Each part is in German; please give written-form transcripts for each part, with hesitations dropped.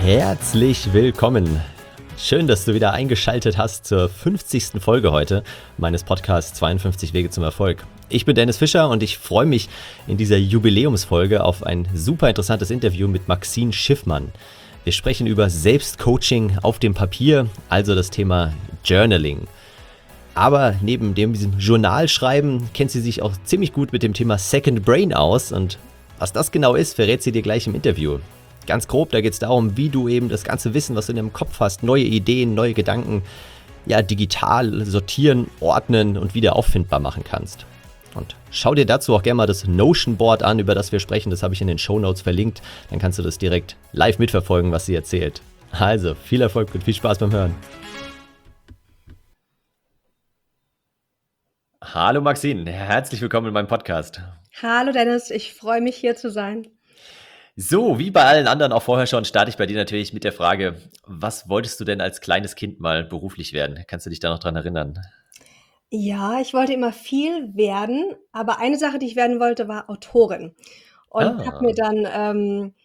Herzlich willkommen. Schön, dass du wieder eingeschaltet hast zur 50. Folge heute meines Podcasts 52 Wege zum Erfolg. Ich bin Dennis Fischer und ich freue mich in dieser Jubiläumsfolge auf ein super interessantes Interview mit Maxine Schiffmann. Wir sprechen über Selbstcoaching auf dem Papier, also das Thema Journaling. Aber neben diesem Journalschreiben kennt sie sich auch ziemlich gut mit dem Thema Second Brain aus und was das genau ist, verrät sie dir gleich im Interview. Ganz grob, da geht es darum, wie du eben das ganze Wissen, was du in deinem Kopf hast, neue Ideen, neue Gedanken, digital sortieren, ordnen und wieder auffindbar machen kannst. Und schau dir dazu auch gerne mal das Notion-Board an, über das wir sprechen. Das habe ich in den Shownotes verlinkt. Dann kannst du das direkt live mitverfolgen, was sie erzählt. Also, viel Erfolg und viel Spaß beim Hören. Hallo Maxine, herzlich willkommen in meinem Podcast. Hallo Dennis, ich freue mich hier zu sein. So, wie bei allen anderen auch vorher schon, starte ich bei dir natürlich mit der Frage, was wolltest du denn als kleines Kind mal beruflich werden? Kannst du dich da noch dran erinnern? Ja, ich wollte immer viel werden, aber eine Sache, die ich werden wollte, war Autorin und habe Ah, mir dann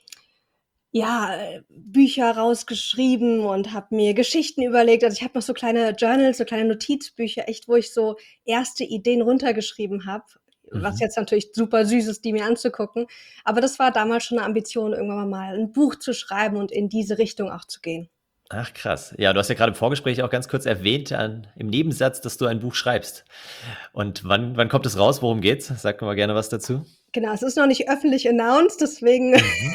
Bücher rausgeschrieben und habe mir Geschichten überlegt. Also, ich habe noch so kleine Journals, so kleine Notizbücher, echt, wo ich so erste Ideen runtergeschrieben habe, was mhm. jetzt natürlich super süß ist, die mir anzugucken. Aber das war damals schon 'ne Ambition, irgendwann mal 'n Buch zu schreiben und in diese Richtung auch zu gehen. Ach krass. Ja, du hast ja gerade im Vorgespräch auch ganz kurz erwähnt, im Nebensatz, dass du ein Buch schreibst. Und wann kommt es raus? Worum geht's? Sag mal gerne was dazu. Genau, es ist noch nicht öffentlich announced, deswegen Mhm.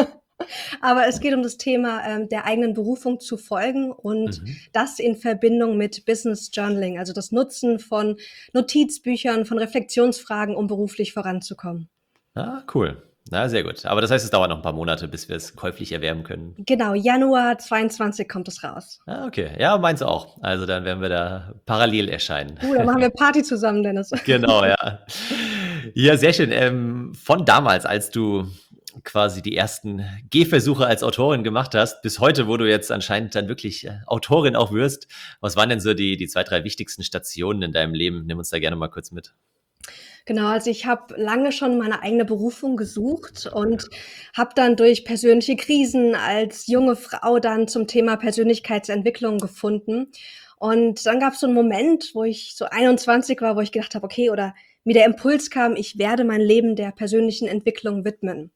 aber es geht um das Thema, der eigenen Berufung zu folgen und Mhm. das in Verbindung mit Business Journaling, also das Nutzen von Notizbüchern, von Reflexionsfragen, um beruflich voranzukommen. Ah, cool. Na, sehr gut. Aber das heißt, es dauert noch ein paar Monate, bis wir es käuflich erwerben können. Genau, Januar 22 kommt es raus. Ah, okay. Ja, meins auch. Also dann werden wir da parallel erscheinen. Da machen wir Party zusammen, Dennis. Genau, ja. Ja, sehr schön. Von damals, als du quasi die ersten Gehversuche als Autorin gemacht hast, bis heute, wo du jetzt anscheinend dann wirklich Autorin auch wirst, was waren denn so die 2, 3 wichtigsten Stationen in deinem Leben? Nimm uns da gerne mal kurz mit. Genau, also ich habe lange schon meine eigene Berufung gesucht und habe dann durch persönliche Krisen als junge Frau dann zum Thema Persönlichkeitsentwicklung gefunden. Und dann gab es so 'n Moment, wo ich so 21 war, wo ich gedacht habe: „Okay“, oder mir der Impuls kam, ich werde mein Leben der persönlichen Entwicklung widmen.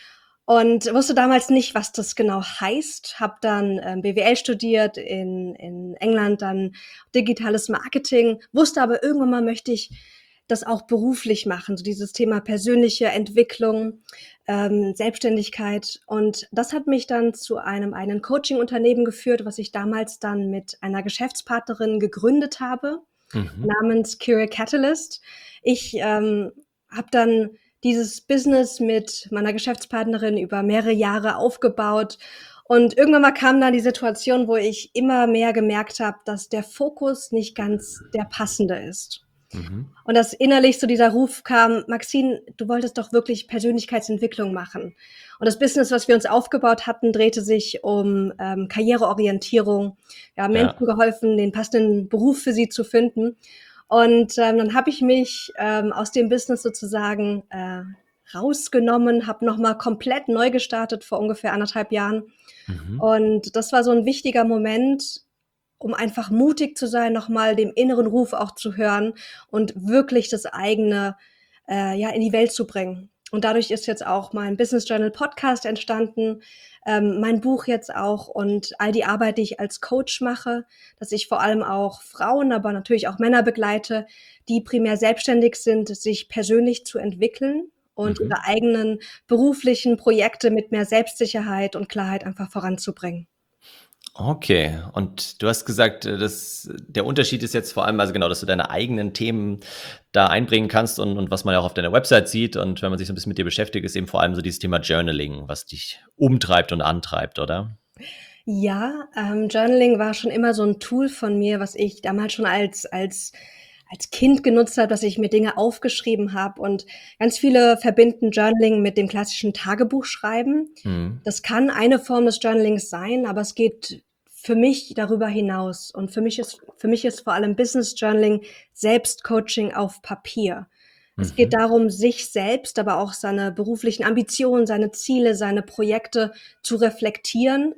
Und wusste damals nicht, was das genau heißt, habe dann, BWL studiert in England, dann digitales Marketing, wusste aber irgendwann mal möchte ich das auch beruflich machen, so dieses Thema persönliche Entwicklung, Selbstständigkeit. Und das hat mich dann zu einem eigenen Coaching-Unternehmen geführt, was ich damals dann mit einer Geschäftspartnerin gegründet habe, Mhm. namens Curious Catalyst. Ich habe dann dieses Business mit meiner Geschäftspartnerin über mehrere Jahre aufgebaut und irgendwann mal kam dann die Situation, wo ich immer mehr gemerkt habe, dass der Fokus nicht ganz der passende ist. Mhm. Und dass innerlich so dieser Ruf kam: „Maxine, du wolltest doch wirklich Persönlichkeitsentwicklung machen.“ Und das Business, was wir uns aufgebaut hatten, drehte sich um, Karriereorientierung. Wir haben Ja. Menschen geholfen, den passenden Beruf für sie zu finden. Und, dann habe ich mich, aus dem Business sozusagen, rausgenommen, habe noch mal komplett neu gestartet vor ungefähr 1,5 Jahren. Mhm. Und das war so 'n wichtiger Moment, um einfach mutig zu sein, noch mal dem inneren Ruf auch zu hören und wirklich das eigene, in die Welt zu bringen. Und dadurch ist jetzt auch mein Business Journal Podcast entstanden, mein Buch jetzt auch und all die Arbeit, die ich als Coach mache, dass ich vor allem auch Frauen, aber natürlich auch Männer begleite, die primär selbstständig sind, sich persönlich zu entwickeln und Mhm. ihre eigenen beruflichen Projekte mit mehr Selbstsicherheit und Klarheit einfach voranzubringen. Okay. Und du hast gesagt, der Unterschied ist jetzt vor allem, also genau, dass du deine eigenen Themen da einbringen kannst und was man ja auch auf deiner Website sieht und wenn man sich so ein bisschen mit dir beschäftigt, ist eben vor allem so dieses Thema Journaling, was dich umtreibt und antreibt, oder? Ja, Journaling war schon immer so 'n Tool von mir, was ich damals schon als Kind genutzt habe, dass ich mir Dinge aufgeschrieben habe und ganz viele verbinden Journaling mit dem klassischen Tagebuchschreiben. Mhm. Das kann eine Form des Journalings sein, aber es geht für mich darüber hinaus und für mich ist vor allem Business Journaling Selbstcoaching auf Papier. Es geht Mhm. darum, sich selbst, aber auch seine beruflichen Ambitionen, seine Ziele, seine Projekte zu reflektieren,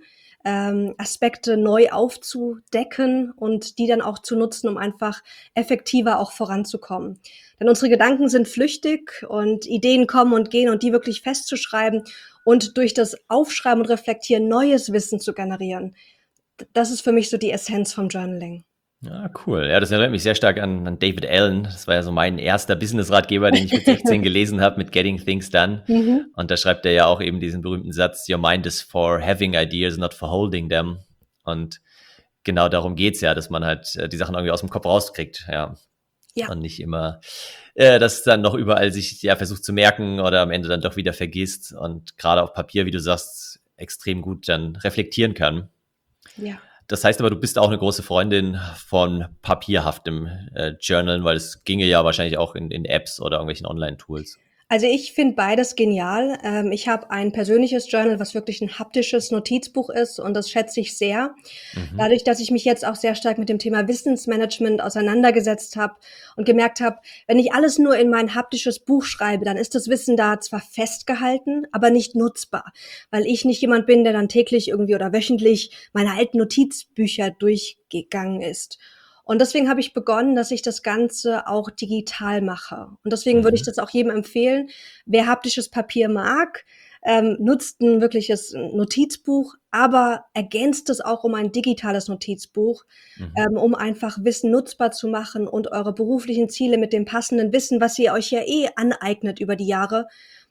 Aspekte neu aufzudecken und die dann auch zu nutzen, um einfach effektiver auch voranzukommen. Denn unsere Gedanken sind flüchtig und Ideen kommen und gehen und die wirklich festzuschreiben und durch das Aufschreiben und Reflektieren neues Wissen zu generieren. Das ist für mich so die Essenz vom Journaling. Ja, cool. Ja, das erinnert mich sehr stark an David Allen. Das war ja so mein erster Business-Ratgeber, den ich mit 16 gelesen habe, mit Getting Things Done. Mhm. Und da schreibt er ja auch eben diesen berühmten Satz, Your mind is for having ideas, not for holding them. Und genau darum geht's ja, dass man halt die Sachen irgendwie aus dem Kopf rauskriegt, ja. Ja. Und nicht immer das dann noch überall sich ja versucht zu merken oder am Ende dann doch wieder vergisst und gerade auf Papier, wie du sagst, extrem gut dann reflektieren kann. Ja. Das heißt aber, du bist auch eine große Freundin von papierhaftem Journalen, weil es ginge ja wahrscheinlich auch in Apps oder irgendwelchen Online-Tools. Also ich finde beides genial. Ich habe ein persönliches Journal, was wirklich ein haptisches Notizbuch ist und das schätze ich sehr. Mhm. Dadurch, dass ich mich jetzt auch sehr stark mit dem Thema Wissensmanagement auseinandergesetzt habe und gemerkt habe, wenn ich alles nur in mein haptisches Buch schreibe, dann ist das Wissen da zwar festgehalten, aber nicht nutzbar, weil ich nicht jemand bin, der dann täglich irgendwie oder wöchentlich meine alten Notizbücher durchgegangen ist. Und deswegen habe ich begonnen, dass ich das Ganze auch digital mache. Und deswegen würde ich Mhm. das auch jedem empfehlen, wer haptisches Papier mag, nutzt ein wirkliches Notizbuch, aber ergänzt es auch um ein digitales Notizbuch, Mhm. um einfach Wissen nutzbar zu machen und eure beruflichen Ziele mit dem passenden Wissen, was ihr euch ja aneignet über die Jahre,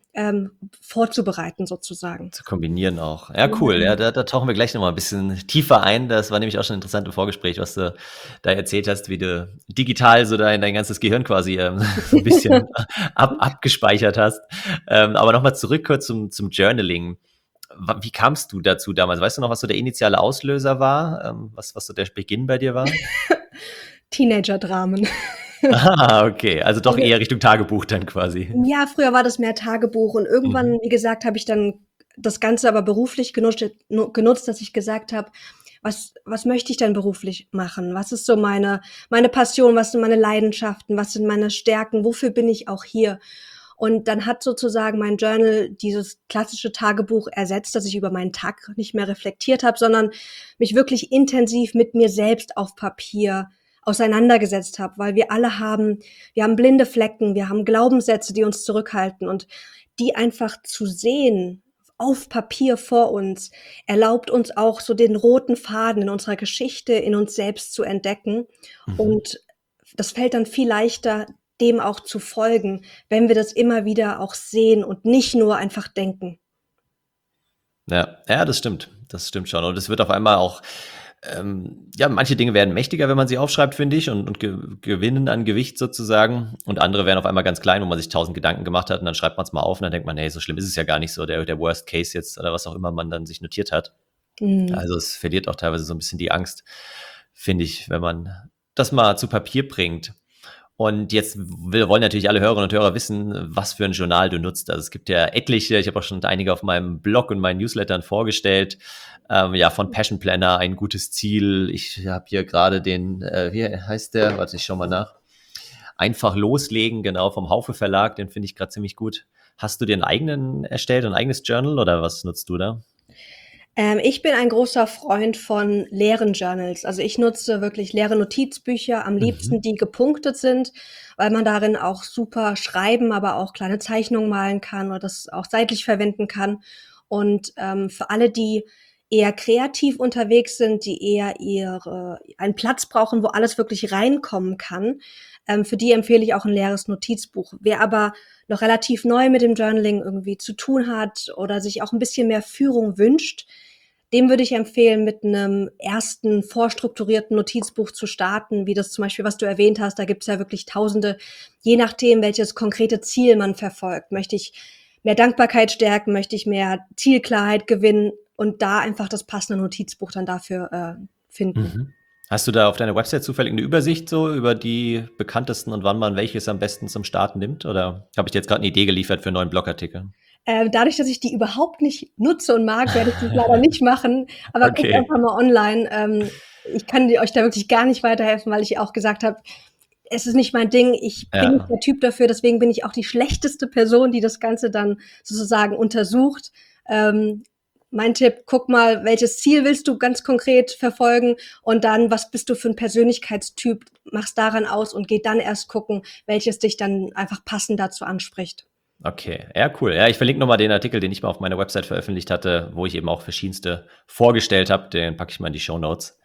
vorzubereiten sozusagen. Zu kombinieren auch. Ja, Ja, cool. genau. Ja, da tauchen wir gleich nochmal ein bisschen tiefer ein. Das war nämlich auch schon ein interessantes Vorgespräch, was du da erzählt hast, wie du digital so dein ganzes Gehirn quasi so ein bisschen abgespeichert hast. Aber nochmal zurück kurz zum Journaling. Wie kamst du dazu damals? Weißt du noch, was so der initiale Auslöser war? Was so der Beginn bei dir war? Teenager-Dramen. Ah, okay. Also doch Also eher Richtung Tagebuch dann quasi. ja, früher war das mehr Tagebuch und irgendwann, Mhm. wie gesagt, habe ich dann das Ganze aber beruflich genutzt, dass ich gesagt habe: „Was möchte ich denn beruflich machen? Was ist so meine Passion? Was sind meine Leidenschaften? Was sind meine Stärken? Wofür bin ich auch hier?“ Und dann hat sozusagen mein Journal dieses klassische Tagebuch ersetzt, dass ich über meinen Tag nicht mehr reflektiert habe, sondern mich wirklich intensiv mit mir selbst auf Papier auseinandergesetzt habe, weil wir haben blinde Flecken, wir haben Glaubenssätze, die uns zurückhalten und die einfach zu sehen auf Papier vor uns, erlaubt uns auch so den roten Faden in unserer Geschichte, in uns selbst zu entdecken. Mhm. Und das fällt dann viel leichter, dem auch zu folgen, wenn wir das immer wieder auch sehen und nicht nur einfach denken. Ja, ja, das stimmt. Das stimmt schon. Und es wird auf einmal auch, ja, manche Dinge werden mächtiger, wenn man sie aufschreibt, finde ich, und gewinnen an Gewicht sozusagen. Und andere werden auf einmal ganz klein, wo man sich 1000 Gedanken gemacht hat und dann schreibt man es mal auf und dann denkt man, hey, so schlimm ist es ja gar nicht so, der Worst Case jetzt oder was auch immer man dann sich notiert hat. Mhm. Also es verliert auch teilweise so ein bisschen die Angst, finde ich, wenn man das mal zu Papier bringt. Und jetzt wollen natürlich alle Hörerinnen und Hörer wissen, was für ein Journal du nutzt. Also es gibt ja etliche, ich habe auch schon einige auf meinem Blog und meinen Newslettern vorgestellt. Ja, von Passion Planner, ein gutes Ziel. Ich habe hier gerade den, wie heißt der? Warte, ich schau mal nach. Einfach loslegen, genau, vom Haufe Verlag, den finde ich gerade ziemlich gut. Hast du dir einen eigenen erstellt, ein eigenes Journal oder was nutzt du da? Ich bin ein großer Freund von leeren Journals. Also ich nutze wirklich leere Notizbücher, am Mhm. liebsten die gepunktet sind, weil man darin auch super schreiben, aber auch kleine Zeichnungen malen kann oder das auch seitlich verwenden kann. Und für alle, die eher kreativ unterwegs sind, die eher einen Platz brauchen, wo alles wirklich reinkommen kann, für die empfehle ich auch ein leeres Notizbuch. Wer aber noch relativ neu mit dem Journaling irgendwie zu tun hat oder sich auch ein bisschen mehr Führung wünscht, dem würde ich empfehlen, mit einem ersten vorstrukturierten Notizbuch zu starten, wie das zum Beispiel, was du erwähnt hast. Da gibt's ja wirklich Tausende, je nachdem, welches konkrete Ziel man verfolgt. Möchte ich mehr Dankbarkeit stärken? Möchte ich mehr Zielklarheit gewinnen? Und da einfach das passende Notizbuch dann dafür finden. Mhm. Hast du da auf deiner Website zufällig eine Übersicht so über die bekanntesten und wann man welches am besten zum Starten nimmt? Oder habe ich dir jetzt gerade eine Idee geliefert für einen neuen Blogartikel? Dadurch, dass ich die überhaupt nicht nutze und mag, werde ich das leider nicht machen. Aber guckt Okay. einfach mal online. Ich kann euch da wirklich gar nicht weiterhelfen, weil ich auch gesagt habe, es ist nicht mein Ding. Ich bin nicht Ja. der Typ dafür. Deswegen bin ich auch die schlechteste Person, die das Ganze dann sozusagen untersucht. Ähm, mein Tipp, guck mal, welches Ziel willst du ganz konkret verfolgen und dann, was bist du für ein Persönlichkeitstyp, mach's daran aus und geh dann erst gucken, welches dich dann einfach passend dazu anspricht. Okay, ja, cool. Ja, ich verlinke nochmal den Artikel, den ich mal auf meiner Website veröffentlicht hatte, wo ich eben auch verschiedenste vorgestellt habe. Den packe ich mal in die Shownotes.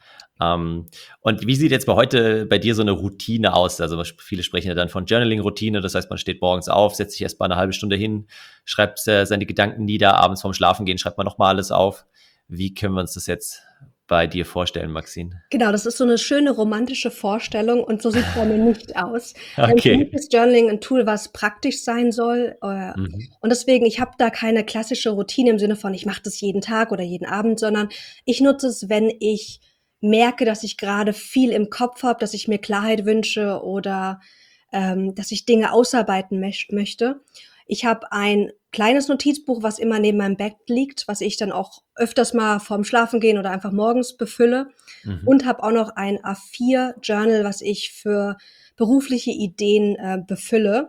Und wie sieht jetzt bei dir so eine Routine aus? Also viele sprechen ja dann von Journaling-Routine. Das heißt, man steht morgens auf, setzt sich erst mal eine halbe Stunde hin, schreibt seine Gedanken nieder, abends vorm Schlafengehen schreibt man nochmal alles auf. Wie können wir uns das jetzt bei dir vorstellen, Maxine? Genau, das ist so eine schöne romantische Vorstellung und so sieht's bei mir nicht aus. Für mich Okay. ist Journaling ein Tool, was praktisch sein soll, Mhm. und deswegen ich habe da keine klassische Routine im Sinne von, ich mache das jeden Tag oder jeden Abend, sondern ich nutze es, wenn ich merke, dass ich grade viel im Kopf habe, dass ich mir Klarheit wünsche oder, dass ich Dinge ausarbeiten möchte. Ich habe ein kleines Notizbuch, was immer neben meinem Bett liegt, was ich dann auch öfters mal vorm Schlafengehen oder einfach morgens befülle Mhm. und habe auch noch ein A4-Journal, was ich für berufliche Ideen, befülle.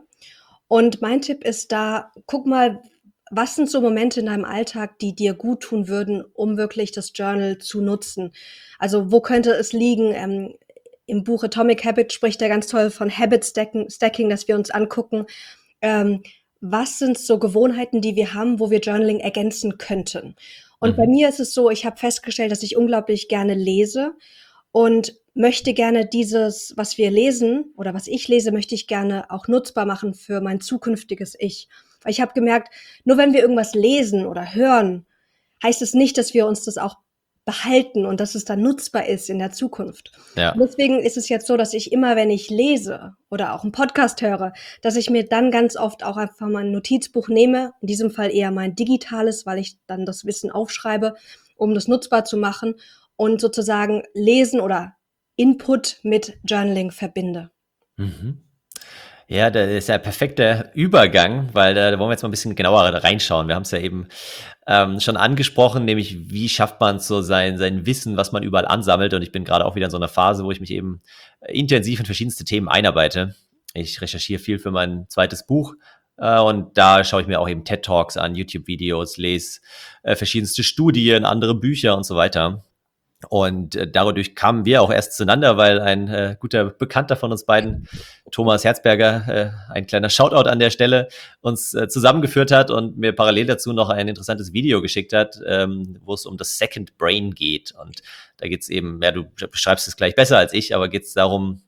Und mein Tipp ist da, guck mal, was sind so Momente in deinem Alltag, die dir guttun würden, um wirklich das Journal zu nutzen? Also, wo könnte es liegen? Im Buch Atomic Habits spricht er ganz toll von Habit Stacking, dass wir uns angucken, ähm, was sind so Gewohnheiten, die wir haben, wo wir Journaling ergänzen könnten? Und bei Mhm. mir ist es so, ich habe festgestellt, dass ich unglaublich gerne lese und möchte gerne dieses, was wir lesen oder was ich lese, möchte ich gerne auch nutzbar machen für mein zukünftiges Ich. Weil ich habe gemerkt, nur wenn wir irgendwas lesen oder hören, heißt es nicht, dass wir uns das auch behalten und dass es dann nutzbar ist in der Zukunft. Und Ja. deswegen ist es jetzt so, dass ich immer, wenn ich lese oder auch 'n Podcast höre, dass ich mir dann ganz oft auch einfach mal 'n Notizbuch nehme, in diesem Fall eher mein digitales, weil ich dann das Wissen aufschreibe, um das nutzbar zu machen und sozusagen Lesen oder Input mit Journaling verbinde. Mhm. Ja, da ist ja perfekter Übergang, weil da wollen wir jetzt mal ein bisschen genauer reinschauen. Wir haben es ja eben schon angesprochen, nämlich wie schafft man so sein Wissen, was man überall ansammelt. Und ich bin gerade auch wieder in so einer Phase, wo ich mich eben intensiv in verschiedenste Themen einarbeite. Ich recherchiere viel für mein zweites Buch. Und da schaue ich mir auch eben TED Talks an, YouTube-Videos, lese verschiedenste Studien, andere Bücher und so weiter. Und dadurch kamen wir auch erst zueinander, weil ein guter Bekannter von uns beiden, Thomas Herzberger, ein kleiner Shoutout an der Stelle, uns zusammengeführt hat und mir parallel dazu noch ein interessantes Video geschickt hat, wo es um das Second Brain geht. Und da geht es eben, ja, du beschreibst es gleich besser als ich, aber geht es darum,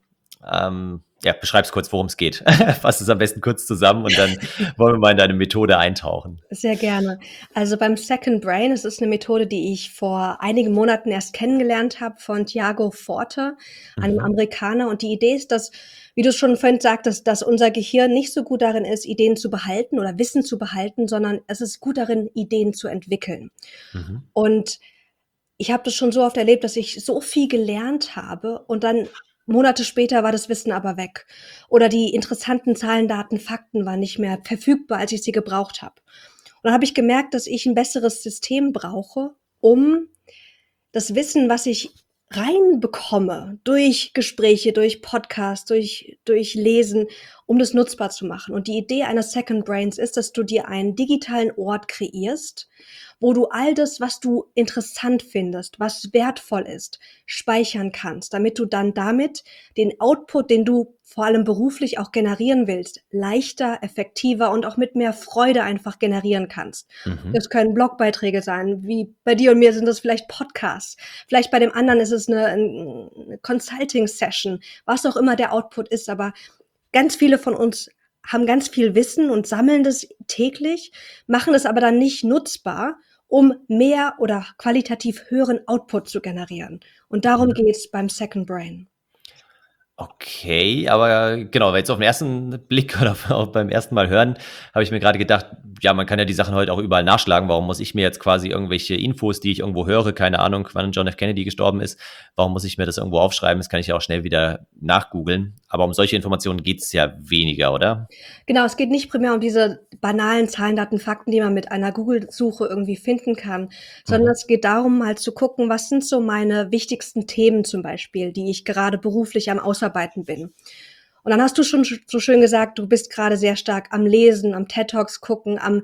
ja, beschreib's kurz, worum es geht. Fass es am besten kurz zusammen und dann wollen wir mal in deine Methode eintauchen. Sehr gerne. Also beim Second Brain, es ist eine Methode, die ich vor einigen Monaten erst kennengelernt habe von Tiago Forte, einem Mhm. Amerikaner. Und die Idee ist, dass, wie du schon vorhin sagtest, dass unser Gehirn nicht so gut darin ist, Ideen zu behalten oder Wissen zu behalten, sondern es ist gut darin, Ideen zu entwickeln. Mhm. Und ich habe das schon so oft erlebt, dass ich so viel gelernt habe und dann Monate später war das Wissen aber weg. Oder die interessanten Zahlen, Daten, Fakten waren nicht mehr verfügbar, als ich sie gebraucht habe. Und dann habe ich gemerkt, dass ich 'n besseres System brauche, um das Wissen, was ich reinbekomme durch Gespräche, durch Podcasts, durch Lesen, um das nutzbar zu machen. Und die Idee eines Second Brains ist, dass du dir einen digitalen Ort kreierst, wo du all das, was du interessant findest, was wertvoll ist, speichern kannst, damit du dann damit den Output, den du vor allem beruflich auch generieren willst, leichter, effektiver und auch mit mehr Freude einfach generieren kannst. Mhm. Das können Blogbeiträge sein, wie bei dir und mir sind das vielleicht Podcasts. Vielleicht bei dem anderen ist es 'ne Consulting-Session, was auch immer der Output ist, aber ganz viele von uns haben ganz viel Wissen und sammeln das täglich, machen es aber dann nicht nutzbar, um mehr oder qualitativ höheren Output zu generieren. Und darum Mhm. geht's beim Second Brain. Okay, aber genau, weil jetzt auf den ersten Blick oder auch beim ersten Mal hören, habe ich mir gerade gedacht, ja, man kann ja die Sachen heute auch überall nachschlagen. Warum muss ich mir jetzt quasi irgendwelche Infos, die ich irgendwo höre, keine Ahnung, wann John F. Kennedy gestorben ist, warum muss ich mir das irgendwo aufschreiben? Das kann ich ja auch schnell wieder nachgoogeln. Aber um solche Informationen geht's ja weniger, oder? Genau, es geht nicht primär um diese banalen Zahlen, Daten, Fakten, die man mit einer Google-Suche irgendwie finden kann, sondern Mhm. es geht darum, mal zu gucken, was sind so meine wichtigsten Themen zum Beispiel, die ich gerade beruflich am Ausarbeiten bin. Und dann hast du schon so schön gesagt, du bist gerade sehr stark am Lesen, am TED Talks gucken, am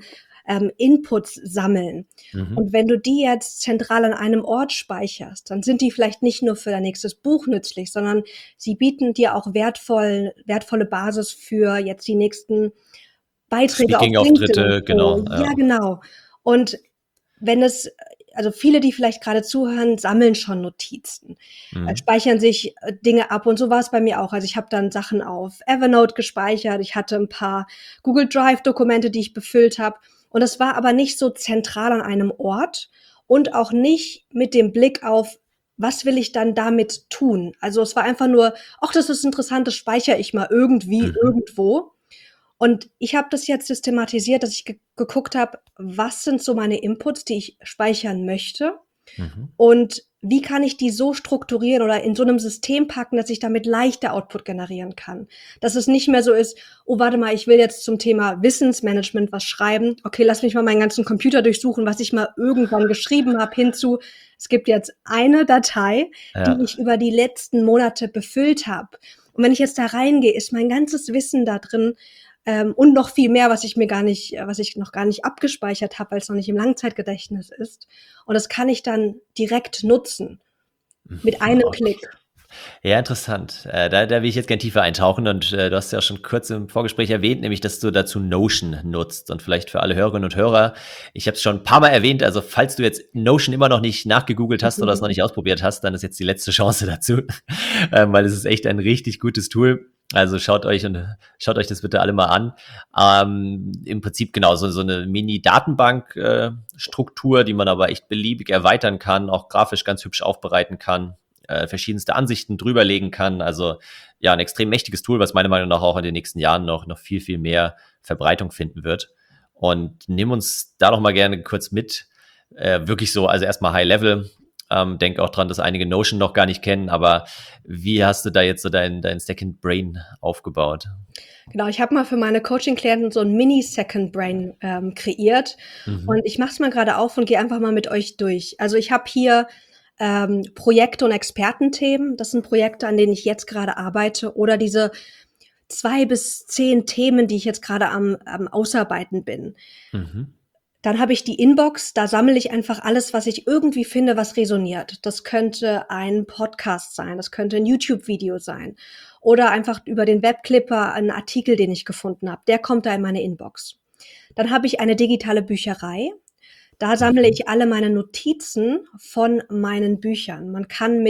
Inputs sammeln. Mhm. Und wenn du die jetzt zentral an einem Ort speicherst, dann sind die vielleicht nicht nur für dein nächstes Buch nützlich, sondern sie bieten dir auch wertvolle Basis für jetzt die nächsten Beiträge auf LinkedIn und Speaking-Auftritte, so. genau, Ja, ja. genau. Und wenn es also viele, die vielleicht gerade zuhören, sammeln schon Notizen, Mhm. speichern sich, Dinge ab und so war es bei mir auch. Also, ich habe dann Sachen auf Evernote gespeichert. Ich hatte 'n paar Google Drive-Dokumente, die ich befüllt habe. Und das war aber nicht so zentral an einem Ort und auch nicht mit dem Blick auf: „Was will ich dann damit tun?“ Also, es war einfach nur: „Ach, das ist interessant, das speichere ich mal irgendwie Mhm. irgendwo.“ Und ich habe das jetzt systematisiert, dass ich geguckt habe, was sind so meine Inputs, die ich speichern möchte Mhm. und wie kann ich die so strukturieren oder in so 'nem System packen, dass ich damit leichter Output generieren kann. Dass es nicht mehr so ist: „Oh, warte mal, ich will jetzt zum Thema Wissensmanagement was schreiben. Okay, lass mich mal meinen ganzen Computer durchsuchen, was ich mal irgendwann geschrieben habe“, hinzu: „Es gibt jetzt eine Datei, die Ja. ich über die letzten Monate befüllt habe. Und wenn ich jetzt da reingehe, ist mein ganzes Wissen da drin, und noch viel mehr, was ich noch gar nicht abgespeichert habe, weil's noch nicht im Langzeitgedächtnis ist. Und das kann ich dann direkt nutzen mit Mhm. einem Okay. Klick. Ja, interessant. Da will ich jetzt gerne tiefer eintauchen und du hast ja auch schon kurz im Vorgespräch erwähnt, nämlich dass du dazu Notion nutzt und vielleicht für alle Hörerinnen und Hörer, ich habe es schon ein paar Mal erwähnt, also falls du jetzt Notion immer noch nicht nachgegoogelt hast oder es noch nicht ausprobiert hast, dann ist jetzt die letzte Chance dazu, weil es ist echt ein richtig gutes Tool. Also schaut euch das bitte alle mal an. Im Prinzip genau so eine Mini-Datenbank-Struktur, die man aber echt beliebig erweitern kann, auch grafisch ganz hübsch aufbereiten kann, verschiedenste Ansichten drüberlegen kann. Also ja, ein extrem mächtiges Tool, was meiner Meinung nach auch in den nächsten Jahren noch viel, viel mehr Verbreitung finden wird. Und nimm uns da doch mal gerne kurz mit. Wirklich so, also erstmal High Level. Denk auch dran, dass einige Notion noch gar nicht kennen, aber wie hast du da jetzt so dein Second Brain aufgebaut? Genau, ich habe mal für meine Coaching-Klienten so 'n Mini-Second Brain, kreiert und Mhm. ich mache es mal grade auf und gehe einfach mal mit euch durch. Also, ich habe hier, Projekte und Expertenthemen. Das sind Projekte, an denen ich jetzt grade arbeite oder diese 2 bis 10 Themen, die ich jetzt grade am Ausarbeiten bin. Mhm. Dann habe ich die Inbox, da sammle ich einfach alles, was ich irgendwie finde, was resoniert. Das könnte ein Podcast sein, das könnte 'n YouTube-Video sein oder einfach über den Webclipper 'n Artikel, den ich gefunden habe. Der kommt da in meine Inbox. Dann habe ich eine digitale Bücherei. Da sammle Mhm. ich alle meine Notizen von meinen Büchern. Man kann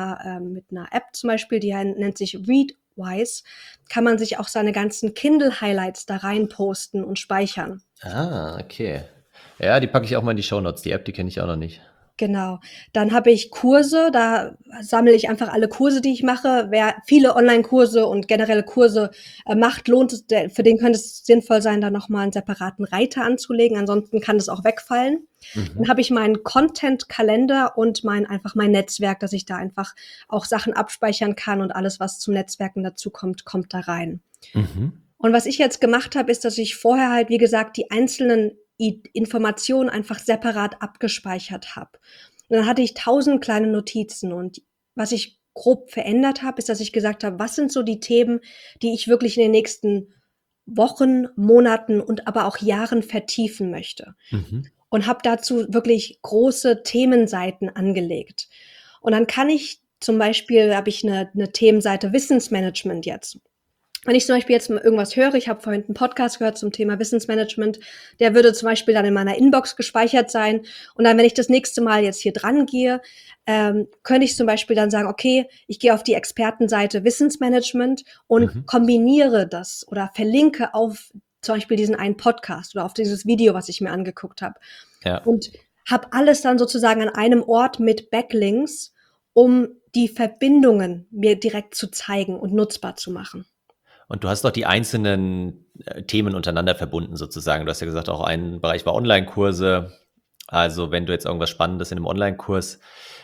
mit 'ner App zum Beispiel, nennt sich Readwise, kann man sich auch seine ganzen Kindle-Highlights da rein posten und speichern. Ah, okay. Ja, die packe ich auch mal in die Shownotes. Die App, die kenne ich auch noch nicht. Genau. Dann habe ich Kurse, da sammle ich einfach alle Kurse, die ich mache. Wer viele Online-Kurse und generelle Kurse, macht, lohnt es der für den könnte es sinnvoll sein, da noch mal 'n separaten Reiter anzulegen, ansonsten kann das auch wegfallen. Dann Mhm. habe ich meinen Content-Kalender und mein Netzwerk, dass ich da einfach auch Sachen abspeichern kann und alles, was zum Netzwerken dazukommt, kommt da rein. Mhm. Und was ich jetzt gemacht habe, ist, dass ich vorher halt, wie gesagt, die einzelnen Informationen einfach separat abgespeichert habe. Und dann hatte ich 1.000 kleine Notizen und was ich grob verändert habe, ist, dass ich gesagt habe: „Was sind so die Themen, die ich wirklich in den nächsten Wochen, Monaten und aber auch Jahren vertiefen möchte?“ Mhm. Und habe dazu wirklich große Themenseiten angelegt. Und dann kann ich zum Beispiel habe ich 'ne Themenseite Wissensmanagement jetzt. Wenn ich zum Beispiel jetzt mal irgendwas höre, ich habe vorhin 'n Podcast gehört zum Thema Wissensmanagement, der würde zum Beispiel dann in meiner Inbox gespeichert sein. Und dann, wenn ich das nächste Mal jetzt hier drangehe, könnte ich zum Beispiel dann sagen: „Okay, ich gehe auf die Expertenseite Wissensmanagement und Mhm. kombiniere das oder verlinke auf zum Beispiel diesen einen Podcast oder auf dieses Video, was ich mir angeguckt habe.“ Ja. Und habe alles dann sozusagen an einem Ort mit Backlinks, um die Verbindungen mir direkt zu zeigen und nutzbar zu machen. Und du hast doch die einzelnen, Themen untereinander verbunden sozusagen. Du hast ja gesagt, auch ein Bereich war Online-Kurse. Also, wenn du jetzt irgendwas Spannendes in 'nem Onlinekurs,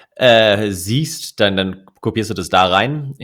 siehst, dann kopierst du das da rein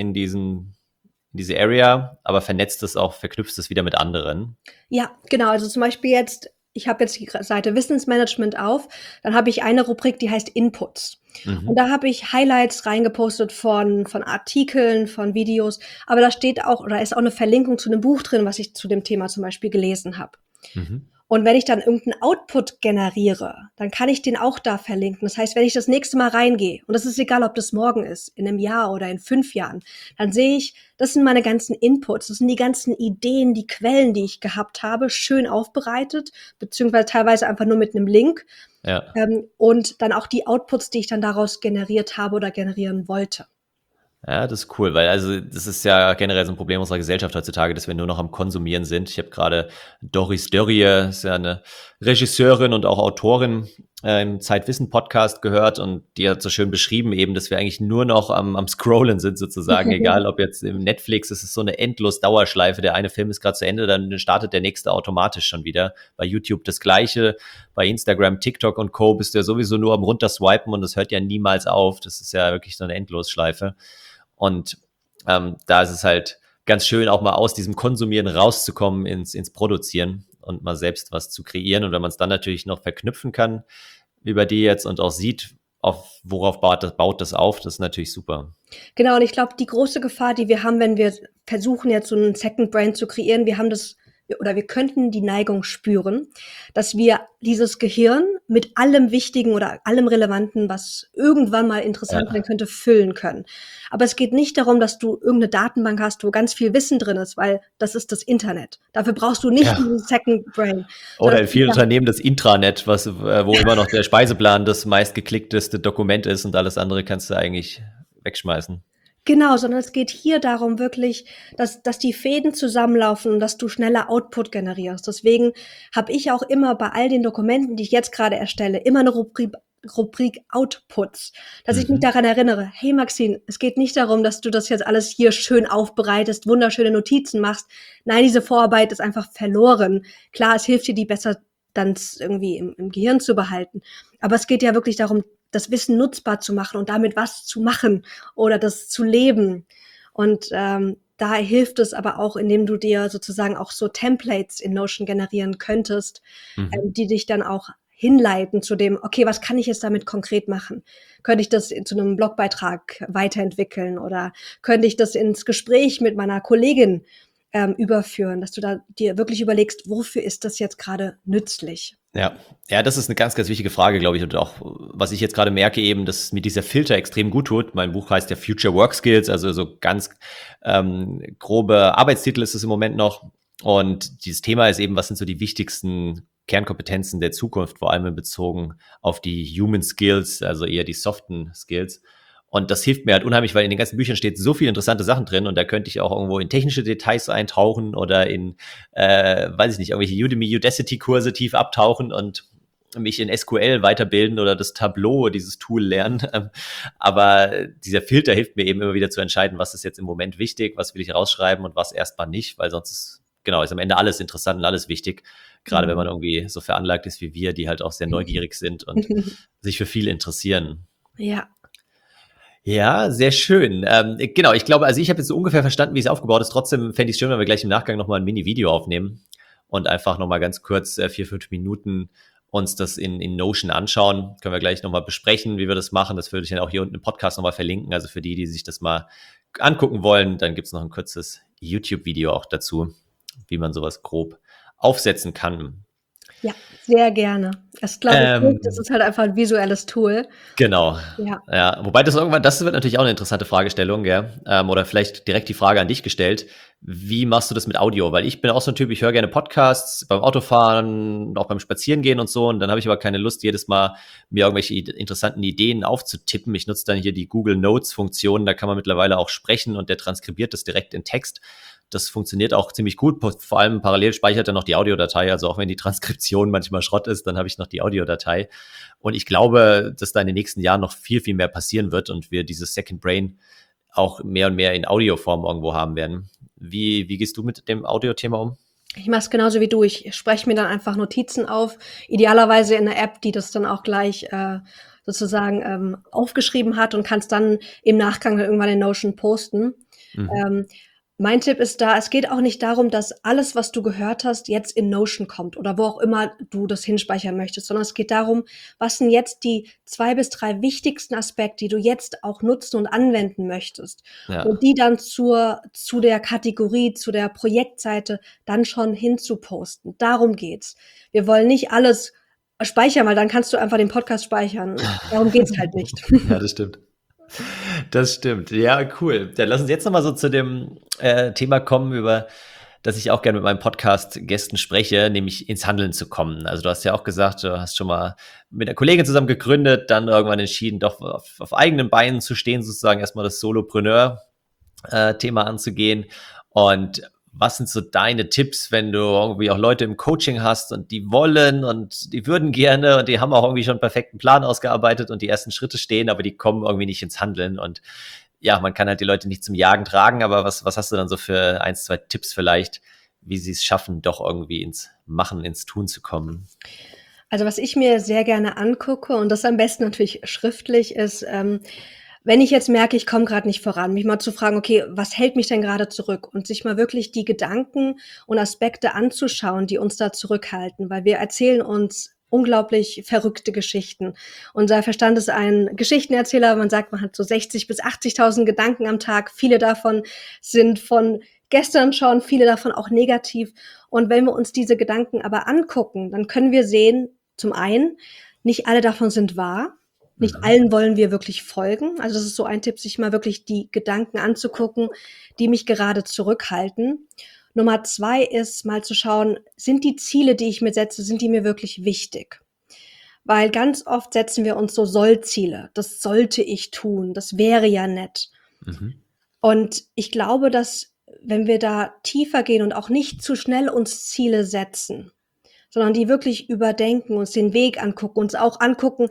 in diese Area, aber vernetzt es auch verknüpfst es wieder mit anderen. Ja, genau. Also, zum Beispiel jetzt ich habe jetzt die Seite Wissensmanagement auf, dann habe ich eine Rubrik, die heißt Inputs. Und Mhm. da habe ich Highlights reingepostet von Artikeln, von Videos, aber da steht auch oder ist auch 'ne Verlinkung zu 'nem Buch drin, was ich zu dem Thema zum Beispiel gelesen habe. Mhm. Und wenn ich dann irgendeinen Output generiere, dann kann ich den auch da verlinken. Das heißt, wenn ich das nächste Mal reingehe, und das ist egal, ob das morgen ist, in einem Jahr oder in 5 Jahren, dann sehe ich, das sind meine ganzen Inputs, das sind die ganzen Ideen, die Quellen, die ich gehabt habe, schön aufbereitet, beziehungsweise teilweise einfach nur mit einem Link. Ja. Und dann auch die Outputs, die ich dann daraus generiert habe oder generieren wollte. Ja, das ist cool, weil also das ist ja generell so ein Problem unserer Gesellschaft heutzutage, dass wir nur noch am Konsumieren sind. Ich habe gerade Doris Dörrie, ist ja eine Regisseurin und auch Autorin, im Zeitwissen-Podcast gehört und die hat so schön beschrieben eben, dass wir eigentlich nur noch am Scrollen sind sozusagen, egal ob jetzt im Netflix, es ist so eine endlos Dauerschleife, der eine Film ist gerade zu Ende, dann startet der nächste automatisch schon wieder. Bei YouTube das Gleiche, bei Instagram, TikTok und Co. bist du ja sowieso nur am runterswipen und das hört ja niemals auf. Das ist ja wirklich so eine Endlosschleife. Und da ist es halt ganz schön, auch mal aus diesem Konsumieren rauszukommen ins Produzieren und mal selbst was zu kreieren. Und wenn man es dann natürlich noch verknüpfen kann, wie bei dir jetzt, und auch sieht, worauf baut das auf, das ist natürlich super. Genau, und ich glaube, die große Gefahr, die wir haben, wenn wir versuchen, jetzt so einen Second Brain zu kreieren, wir könnten die Neigung spüren, dass wir dieses Gehirn mit allem Wichtigen oder allem Relevanten, was irgendwann mal interessant sein könnte, füllen können. Aber es geht nicht darum, dass du irgendeine Datenbank hast, wo ganz viel Wissen drin ist, weil das ist das Internet. Dafür brauchst du nicht diesen Second Brain. Oder in vielen Unternehmen das Intranet, wo immer noch der Speiseplan das meistgeklickteste Dokument ist und alles andere kannst du eigentlich wegschmeißen. Genau, sondern es geht hier darum wirklich, dass die Fäden zusammenlaufen und dass du schneller Output generierst. Deswegen habe ich auch immer bei all den Dokumenten, die ich jetzt gerade erstelle, immer eine Rubrik Outputs, dass ich mich daran erinnere, hey Maxine, es geht nicht darum, dass du das jetzt alles hier schön aufbereitest, wunderschöne Notizen machst. Nein, diese Vorarbeit ist einfach verloren. Klar, es hilft dir, die besser dann irgendwie im Gehirn zu behalten. Aber es geht ja wirklich darum, das Wissen nutzbar zu machen und damit was zu machen oder das zu leben. Und da hilft es aber auch, indem du dir sozusagen auch so Templates in Notion generieren könntest, die dich dann auch hinleiten zu dem, okay, was kann ich jetzt damit konkret machen? Könnte ich das zu einem Blogbeitrag weiterentwickeln oder könnte ich das ins Gespräch mit meiner Kollegin überführen, dass du da dir wirklich überlegst, wofür ist das jetzt gerade nützlich? Ja, das ist eine ganz, ganz wichtige Frage, glaube ich. Und auch, was ich jetzt gerade merke, eben, dass mir dieser Filter extrem gut tut. Mein Buch heißt ja Future Work Skills, also so ganz grobe Arbeitstitel ist es im Moment noch. Und dieses Thema ist eben, was sind so die wichtigsten Kernkompetenzen der Zukunft, vor allem in Bezogen auf die Human Skills, also eher die soften Skills. Und das hilft mir halt unheimlich, weil in den ganzen Büchern steht so viele interessante Sachen drin und da könnte ich auch irgendwo in technische Details eintauchen oder in, weiß ich nicht, irgendwelche Udacity-Kurse tief abtauchen und mich in SQL weiterbilden oder das Tableau, dieses Tool lernen. Aber dieser Filter hilft mir eben immer wieder zu entscheiden, was ist jetzt im Moment wichtig, was will ich rausschreiben und was erstmal nicht, weil sonst ist am Ende alles interessant und alles wichtig. Gerade wenn man irgendwie so veranlagt ist wie wir, die halt auch sehr neugierig sind und sich für viel interessieren. Ja. Ja, sehr schön. Genau, ich glaube, also ich habe jetzt so ungefähr verstanden, wie es aufgebaut ist. Trotzdem fände ich es schön, wenn wir gleich im Nachgang nochmal ein Mini-Video aufnehmen und einfach nochmal ganz kurz 4-5 Minuten uns das in Notion anschauen. Können wir gleich nochmal besprechen, wie wir das machen. Das würde ich dann auch hier unten im Podcast nochmal verlinken. Also für die sich das mal angucken wollen, dann gibt es noch ein kurzes YouTube-Video auch dazu, wie man sowas grob aufsetzen kann. Ja, sehr gerne. Das glaube ich, das ist halt einfach ein visuelles Tool. Genau. Ja. Wobei das wird natürlich auch eine interessante Fragestellung, gell? Oder vielleicht direkt die Frage an dich gestellt. Wie machst du das mit Audio? Weil ich bin auch so ein Typ, ich höre gerne Podcasts beim Autofahren, auch beim Spazierengehen und so. Und dann habe ich aber keine Lust, jedes Mal mir irgendwelche interessanten Ideen aufzutippen. Ich nutze dann hier die Google Notes Funktion. Da kann man mittlerweile auch sprechen und der transkribiert das direkt in Text. Das funktioniert auch ziemlich gut. Vor allem parallel speichert er noch die Audiodatei. Also auch wenn die Transkription manchmal Schrott ist, dann habe ich noch die Audiodatei. Und ich glaube, dass da in den nächsten Jahren noch viel, viel mehr passieren wird und wir dieses Second Brain auch mehr und mehr in Audioform irgendwo haben werden. Wie gehst du mit dem Audio-Thema um? Ich mache es genauso wie du. Ich spreche mir dann einfach Notizen auf, idealerweise in einer App, die das dann auch gleich aufgeschrieben hat und kann es dann im Nachgang irgendwann in Notion posten. Mein Tipp ist da, es geht auch nicht darum, dass alles, was du gehört hast, jetzt in Notion kommt oder wo auch immer du das hinspeichern möchtest, sondern es geht darum, was sind jetzt die 2 bis 3 wichtigsten Aspekte, die du jetzt auch nutzen und anwenden möchtest Ja. und die dann zu der Kategorie, zu der Projektseite dann schon hinzuposten. Darum geht's. Wir wollen nicht alles speichern, weil dann kannst du einfach den Podcast speichern. Darum geht's halt nicht. Ja, das stimmt. Das stimmt. Ja, cool. Dann lass uns jetzt nochmal so zu dem Thema kommen, über das ich auch gerne mit meinem Podcast-Gästen spreche, nämlich ins Handeln zu kommen. Also du hast ja auch gesagt, du hast schon mal mit einer Kollegin zusammen gegründet, dann irgendwann entschieden, doch auf eigenen Beinen zu stehen, sozusagen erstmal das Solopreneur-Thema anzugehen. Und was sind so deine Tipps, wenn du irgendwie auch Leute im Coaching hast und die wollen und die würden gerne und die haben auch irgendwie schon einen perfekten Plan ausgearbeitet und die ersten Schritte stehen, aber die kommen irgendwie nicht ins Handeln und ja, man kann halt die Leute nicht zum Jagen tragen, aber was hast du dann so für 1, 2 Tipps vielleicht, wie sie es schaffen, doch irgendwie ins Machen, ins Tun zu kommen? Also, was ich mir sehr gerne angucke und das am besten natürlich schriftlich ist, wenn ich jetzt merke, ich komme grad nicht voran, mich mal zu fragen: „Okay, was hält mich denn grade zurück?“ Und sich mal wirklich die Gedanken und Aspekte anzuschauen, die uns da zurückhalten, weil wir erzählen uns unglaublich verrückte Geschichten. Unser Verstand ist ein Geschichtenerzähler. Man sagt, man hat so 60 bis 80.000 Gedanken am Tag. Viele davon sind von gestern schon, viele davon auch negativ. Und wenn wir uns diese Gedanken aber angucken, dann können wir sehen, zum einen, nicht alle davon sind wahr. Nicht Mhm. allen wollen wir wirklich folgen. Also das ist so ein Tipp, sich mal wirklich die Gedanken anzugucken, die mich gerade zurückhalten. Nummer 2 ist, mal zu schauen, sind die Ziele, die ich mir setze, sind die mir wirklich wichtig? Weil ganz oft setzen wir uns so Soll-Ziele. Das sollte ich tun, das wäre ja nett. Mhm. Und ich glaube, dass, wenn wir da tiefer gehen und auch nicht zu schnell uns Ziele setzen, sondern die wirklich überdenken, uns den Weg angucken, uns auch angucken,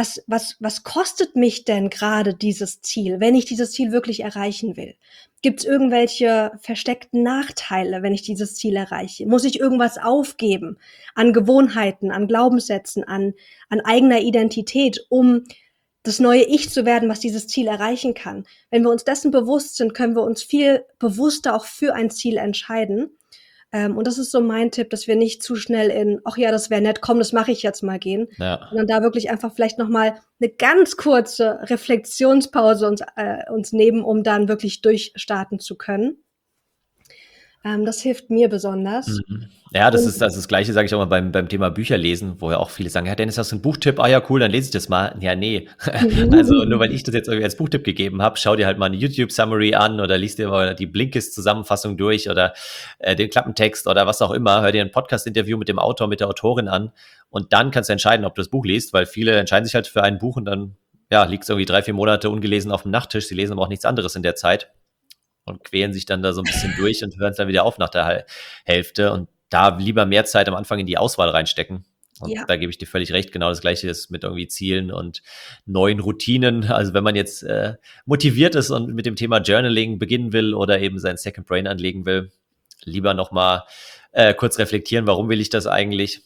was kostet mich denn gerade dieses Ziel, wenn ich dieses Ziel wirklich erreichen will? Gibt's irgendwelche versteckten Nachteile, wenn ich dieses Ziel erreiche? Muss ich irgendwas aufgeben an Gewohnheiten, an Glaubenssätzen, an eigener Identität, um das neue Ich zu werden, was dieses Ziel erreichen kann? Wenn wir uns dessen bewusst sind, können wir uns viel bewusster auch für ein Ziel entscheiden. Und das ist so mein Tipp, dass wir nicht zu schnell in: „Ach ja, das wäre nett, komm, das mache ich jetzt mal“, gehen, Ja. sondern da wirklich einfach vielleicht noch mal 'ne ganz kurze Reflexionspause uns nehmen, um dann wirklich durchstarten zu können. Das hilft mir besonders. Mhm. Ja, das Und ist das Gleiche, sage ich auch mal beim Thema Bücherlesen, wo ja auch viele sagen: „Ja, Dennis, hast du 'n Buchtipp? Ah ja, cool, dann lese ich das mal.“ Ja, ne. Also, nur weil ich das jetzt irgendwie als Buchtipp gegeben habe, schau dir halt mal 'ne YouTube-Summary an oder lies dir mal die Blinkist-Zusammenfassung durch oder, den Klappentext oder was auch immer. Hör dir 'n Podcast-Interview mit dem Autor, mit der Autorin an und dann kannst du entscheiden, ob du das Buch liest, weil viele entscheiden sich halt für ein Buch und dann, ja, liegt's irgendwie 3, 4 Monate ungelesen aufm Nachttisch. Sie lesen aber auch nichts anderes in der Zeit und quälen sich dann da so ein bisschen durch und hören es dann wieder auf nach der Hälfte und da lieber mehr Zeit am Anfang in die Auswahl reinstecken. Und ja. da gebe ich dir völlig recht. Genau das Gleiche ist mit irgendwie Zielen und neuen Routinen. Also wenn man jetzt motiviert ist und mit dem Thema Journaling beginnen will oder eben sein Second Brain anlegen will, lieber nochmal kurz reflektieren, warum will ich das eigentlich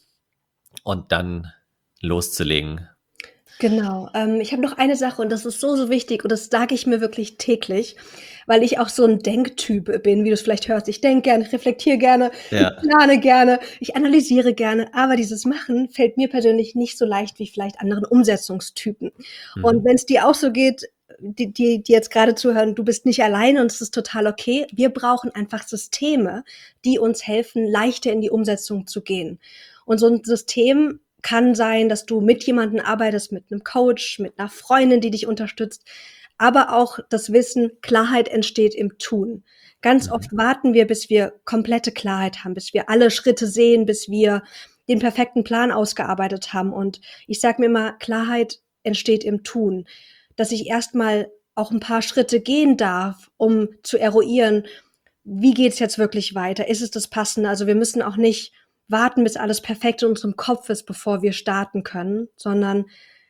und dann loszulegen. Genau. Ich habe noch eine Sache und das ist so, so wichtig und das sage ich mir wirklich täglich, weil ich auch so 'n Denktyp bin, wie du's vielleicht hörst. Ich denke gerne, ich reflektiere gerne, ich Ja. plane gerne, ich analysiere gerne, aber dieses Machen fällt mir persönlich nicht so leicht wie vielleicht anderen Umsetzungstypen. Und Mhm. wenn's dir auch so geht, die jetzt grade zuhören, du bist nicht alleine und es ist total okay. Wir brauchen einfach Systeme, die uns helfen, leichter in die Umsetzung zu gehen. Und so 'n System kann sein, dass du mit jemandem arbeitest, mit 'nem Coach, mit 'ner Freundin, die dich unterstützt, aber auch das Wissen, Klarheit entsteht im Tun. Ganz Mhm. oft warten wir, bis wir komplette Klarheit haben, bis wir alle Schritte sehen, bis wir den perfekten Plan ausgearbeitet haben. Und ich sage mir immer, Klarheit entsteht im Tun, dass ich erst mal auch 'n paar Schritte gehen darf, um zu eruieren: Wie geht's jetzt wirklich weiter? Ist es das Passende? Also, wir müssen auch nicht warten, bis alles perfekt in unserem Kopf ist, bevor wir starten können, sondern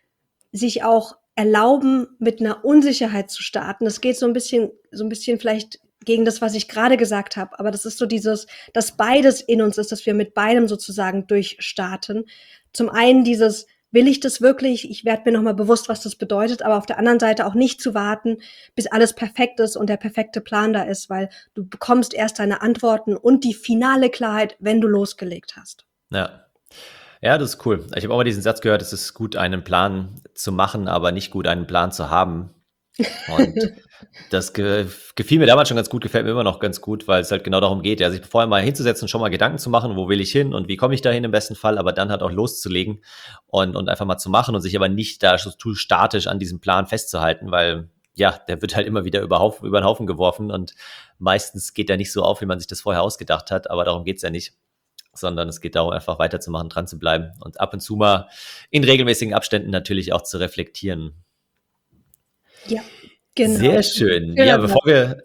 sich auch erlauben, mit 'ner Unsicherheit zu starten. Das geht so 'n bisschen vielleicht gegen das, was ich grade gesagt habe, aber das ist so dieses, dass beides in uns ist, dass wir mit beidem sozusagen durchstarten. Zum einen dieses will ich das wirklich? Ich werde mir nochmal bewusst, was das bedeutet, aber auf der anderen Seite auch nicht zu warten, bis alles perfekt ist und der perfekte Plan da ist, weil du bekommst erst deine Antworten und die finale Klarheit, wenn du losgelegt hast. Ja. Ja, das ist cool. Ich habe auch mal diesen Satz gehört, es ist gut, einen Plan zu machen, aber nicht gut, einen Plan zu haben. Und das gefiel mir damals schon ganz gut, gefällt mir immer noch ganz gut, weil es halt genau darum geht, ja, sich vorher mal hinzusetzen, schon mal Gedanken zu machen, wo will ich hin und wie komme ich dahin im besten Fall, aber dann halt auch loszulegen und einfach mal zu machen und sich aber nicht da so statisch an diesem Plan festzuhalten, weil ja, der wird halt immer wieder über den Haufen geworfen und meistens geht der nicht so auf, wie man sich das vorher ausgedacht hat, aber darum geht's ja nicht, sondern es geht darum, einfach weiterzumachen, dran zu bleiben und ab und zu mal in regelmäßigen Abständen natürlich auch zu reflektieren. Ja, genau. Sehr schön. Genau. Ja, bevor wir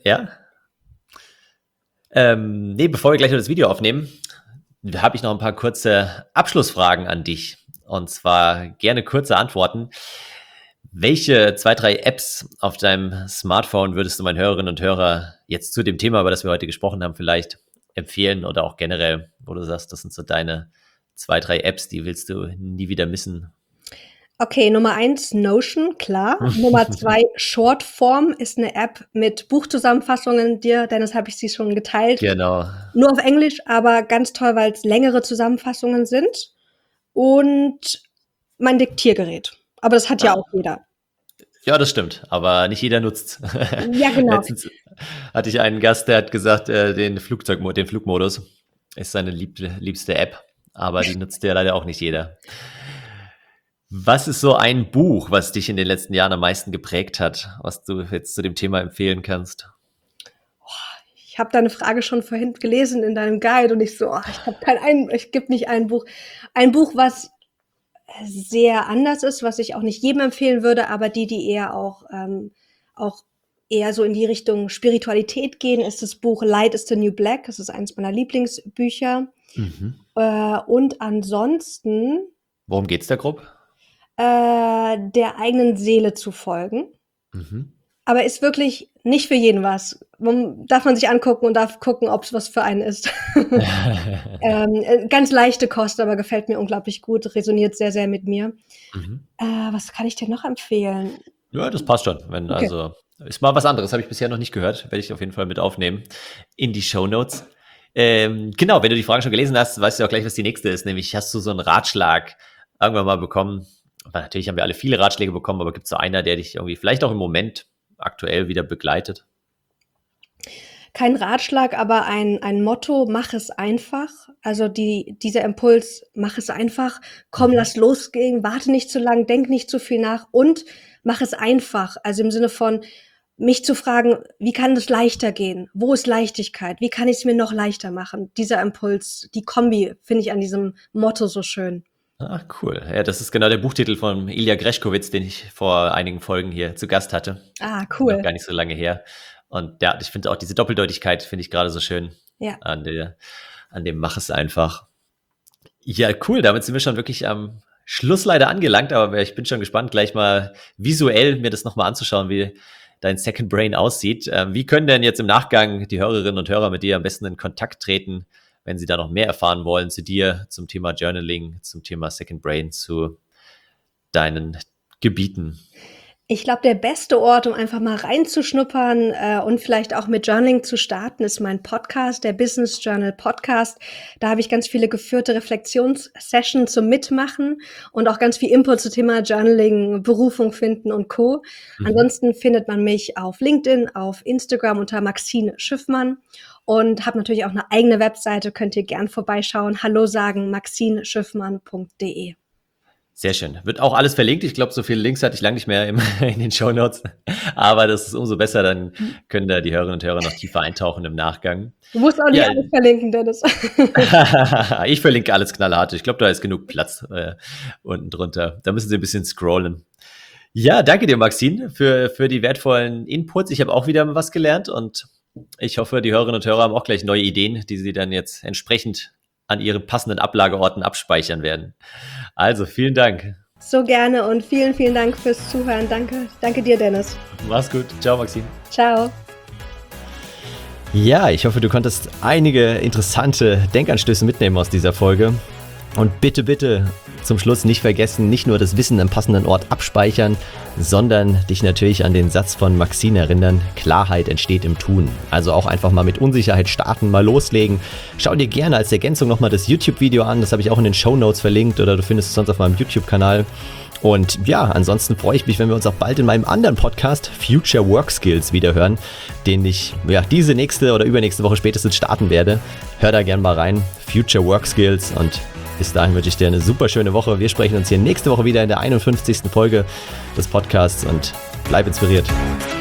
gleich noch das Video aufnehmen, habe ich noch ein paar kurze Abschlussfragen an dich. Und zwar gerne kurze Antworten. Welche 2, 3 Apps auf deinem Smartphone würdest du meinen Hörerinnen und Hörern jetzt zu dem Thema, über das wir heute gesprochen haben, vielleicht empfehlen oder auch generell, wo du sagst, das sind so deine 2, 3 Apps, die willst du nie wieder missen? Okay, Nummer 1, Notion, klar. Nummer 2, Shortform ist eine App mit Buchzusammenfassungen. Dennis, habe ich sie schon geteilt. Genau. Nur auf Englisch, aber ganz toll, weil es längere Zusammenfassungen sind. Und mein Diktiergerät. Aber das hat ja auch jeder. Ja, das stimmt, aber nicht jeder nutzt. Ja, genau. Letztens hatte ich einen Gast, der hat gesagt, den Flugmodus ist seine liebste App, aber die nutzt ja leider auch nicht jeder. Was ist so ein Buch, was dich in den letzten Jahren am meisten geprägt hat, was du jetzt zu dem Thema empfehlen kannst? Ich habe deine Frage schon vorhin gelesen in deinem Guide und ich so, ich gebe nicht ein Buch. Ein Buch, was sehr anders ist, was ich auch nicht jedem empfehlen würde, aber die eher auch eher so in die Richtung Spiritualität gehen, ist das Buch Light is the New Black. Das ist eines meiner Lieblingsbücher. Und ansonsten... Worum geht's da grob? Der eigenen Seele zu folgen. Aber ist wirklich nicht für jeden was. Darf man sich angucken und darf gucken, ob es was für einen ist. Ganz leichte Kost, aber gefällt mir unglaublich gut, resoniert sehr, sehr mit mir. Was kann ich dir noch empfehlen? Ja, das passt schon. Okay. Also ist mal was anderes, habe ich bisher noch nicht gehört. Werde ich auf jeden Fall mit aufnehmen in die Shownotes. Genau, wenn du die Fragen schon gelesen hast, weißt du auch gleich, was die nächste ist. Nämlich, hast du so einen Ratschlag irgendwann mal bekommen? Aber natürlich haben wir alle viele Ratschläge bekommen, aber gibt es so einer, der dich irgendwie vielleicht auch im Moment aktuell wieder begleitet? Kein Ratschlag, aber ein Motto, mach es einfach. Also dieser Impuls, mach es einfach, komm, lass losgehen, warte nicht zu lang, denk nicht zu viel nach und mach es einfach. Also im Sinne von, mich zu fragen, wie kann es leichter gehen? Wo ist Leichtigkeit? Wie kann ich es mir noch leichter machen? Dieser Impuls, die Kombi, finde ich an diesem Motto so schön. Ah, cool. Ja, das ist genau der Buchtitel von Ilya Greschkowitz, den ich vor einigen Folgen hier zu Gast hatte. Ah, cool. Noch gar nicht so lange her. Und ja, ich finde auch diese Doppeldeutigkeit finde ich gerade so schön. Ja. An dem Mach es einfach. Ja, cool. Damit sind wir schon wirklich am Schluss leider angelangt, aber ich bin schon gespannt, gleich mal visuell mir das nochmal anzuschauen, wie dein Second Brain aussieht. Wie können denn jetzt im Nachgang die Hörerinnen und Hörer mit dir am besten in Kontakt treten, wenn sie da noch mehr erfahren wollen zu dir, zum Thema Journaling, zum Thema Second Brain, zu deinen Gebieten? Ich glaube, der beste Ort, um einfach mal reinzuschnuppern und vielleicht auch mit Journaling zu starten, ist mein Podcast, der Business Journal Podcast. Da habe ich ganz viele geführte Reflexionssessions zum Mitmachen und auch ganz viel Input zum Thema Journaling, Berufung finden und Co. Ansonsten findet man mich auf LinkedIn, auf Instagram unter Maxine Schiffmann und habe natürlich auch eine eigene Webseite, könnt ihr gern vorbeischauen. Hallo sagen, maxineschiffmann.de. Sehr schön. Wird auch alles verlinkt. Ich glaube, so viele Links hatte ich lange nicht mehr in den Shownotes. Aber das ist umso besser. Dann können da die Hörerinnen und Hörer noch tiefer eintauchen im Nachgang. Du musst auch nicht alles verlinken, Dennis. Ich verlinke alles knallhart. Ich glaube, da ist genug Platz unten drunter. Da müssen Sie ein bisschen scrollen. Ja, danke dir, Maxine, für die wertvollen Inputs. Ich habe auch wieder was gelernt und ich hoffe, die Hörerinnen und Hörer haben auch gleich neue Ideen, die sie dann jetzt entsprechend an ihren passenden Ablageorten abspeichern werden. Also, vielen Dank. So gerne und vielen, vielen Dank fürs Zuhören. Danke dir, Dennis. Mach's gut. Ciao, Maxine. Ciao. Ja, ich hoffe, du konntest einige interessante Denkanstöße mitnehmen aus dieser Folge. Und bitte, bitte zum Schluss nicht vergessen, nicht nur das Wissen am passenden Ort abspeichern, sondern dich natürlich an den Satz von Maxine erinnern, Klarheit entsteht im Tun. Also auch einfach mal mit Unsicherheit starten, mal loslegen. Schau dir gerne als Ergänzung nochmal das YouTube-Video an, das habe ich auch in den Shownotes verlinkt oder du findest es sonst auf meinem YouTube-Kanal. Und ja, ansonsten freue ich mich, wenn wir uns auch bald in meinem anderen Podcast Future Work Skills wiederhören, den ich diese nächste oder übernächste Woche spätestens starten werde. Hör da gerne mal rein, Future Work Skills, und bis dahin wünsche ich dir eine super schöne Woche. Wir sprechen uns hier nächste Woche wieder in der 51. Folge des Podcasts und bleib inspiriert.